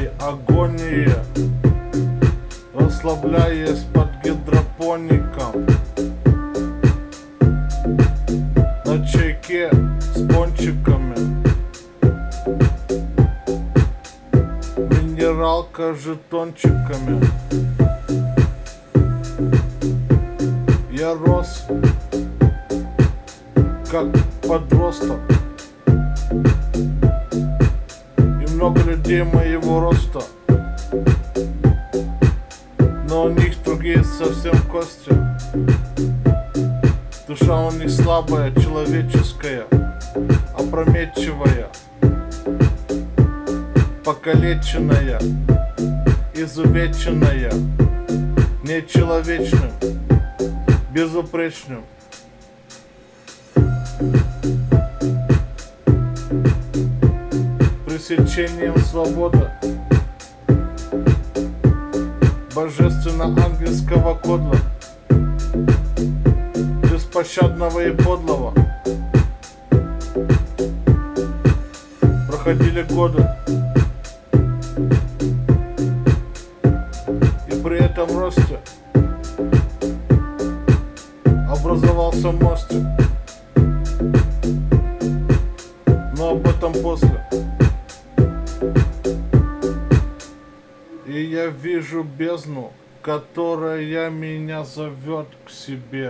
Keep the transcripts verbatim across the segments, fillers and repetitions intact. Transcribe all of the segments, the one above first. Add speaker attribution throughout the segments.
Speaker 1: моей агонии, расслабляясь под гидропоником на чайке с пончиками. Минералка жетончиками. Я рос как подросток, и много людей моего роста, но у них другие совсем кости. Душа у них слабая, человеческая, опрометчивая, покалеченная, изувеченная, нечеловечным, безупречным. Пресечением свободы божественно-ангельского кодла, беспощадного и подлого. Проходили годы, и при этом росте образовался мостик. Но об этом после. И я вижу бездну, которая меня зовет к себе.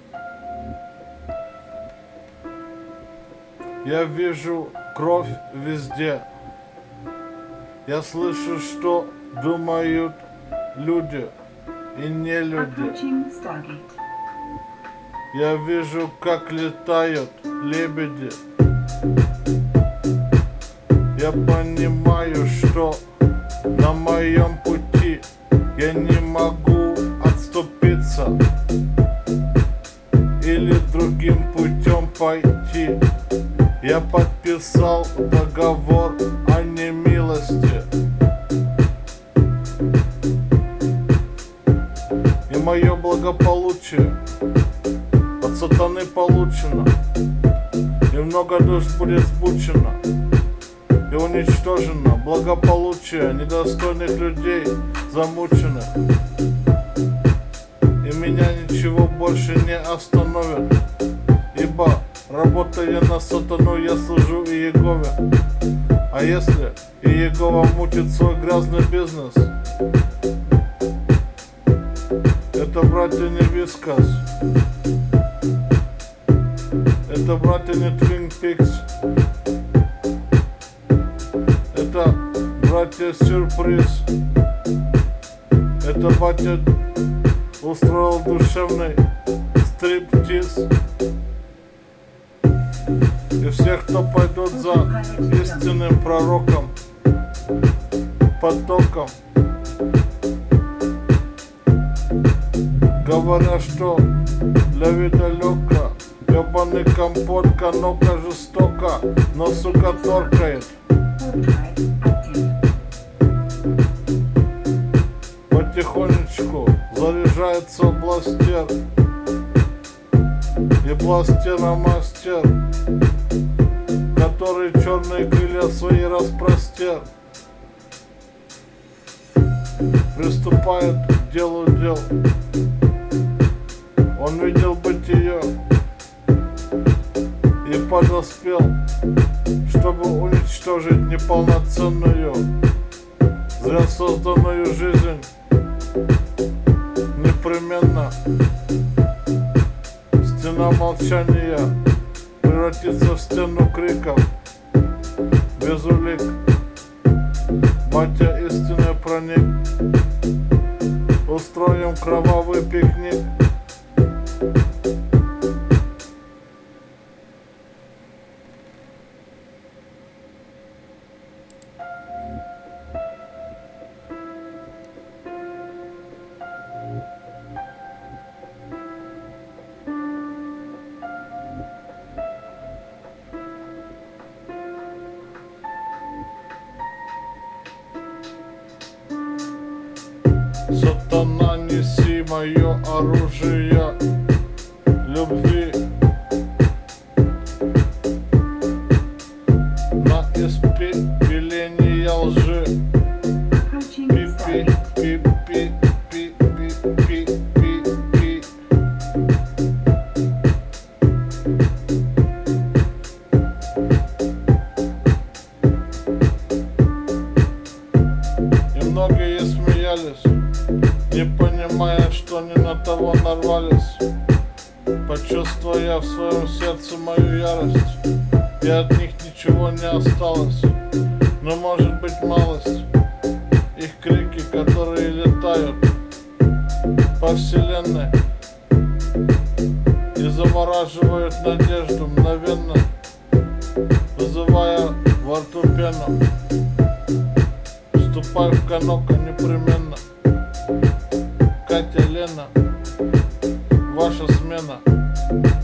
Speaker 1: Я вижу кровь везде. Я слышу, что думают люди и не люди. Я вижу, как летают лебеди. Я понимаю, что на моем пути я не могу отступиться или другим путем пойти. Я подписал договор о немилости, и мое благополучие от сатаны получено, и много душ будет сбучено и уничтожено. Благополучие недостойных людей замученных, и меня ничего больше не остановит, ибо работая на сатану, я служу и Иегове. А если и Иегова мутит свой грязный бизнес, это братья не Вискас, это братья не Twin Peaks, это братья Сюрприз, это батя устроил душевный стриптиз. И все, кто пойдут за истинным пророком, потоком, говоря, что для вида легко, ебаный компот, канока жестоко, но сука торкает. Потихонечку заряжается бластер, и бластера-мастер, который черные крылья свои распростер, приступает к делу дел. Он видел бытие и подоспел, чтобы уничтожить неполноценную, зря созданную жизнь. Непременно стена молчания превратится в стену криков, без улик. Батя истинный проник, устроим кровавый пикник. Сатана, неси мое оружие любви на испепеление лжи. многие смеялись, не понимая, что не на того нарвались. Почувствуя в своем сердце мою ярость, и от них ничего не осталось. Но может быть малость, их крики, которые летают по вселенной и замораживают надежду мгновенно, вызывая во рту пену. Вступай в Канока непременно. Катя, Лена, ваша смена.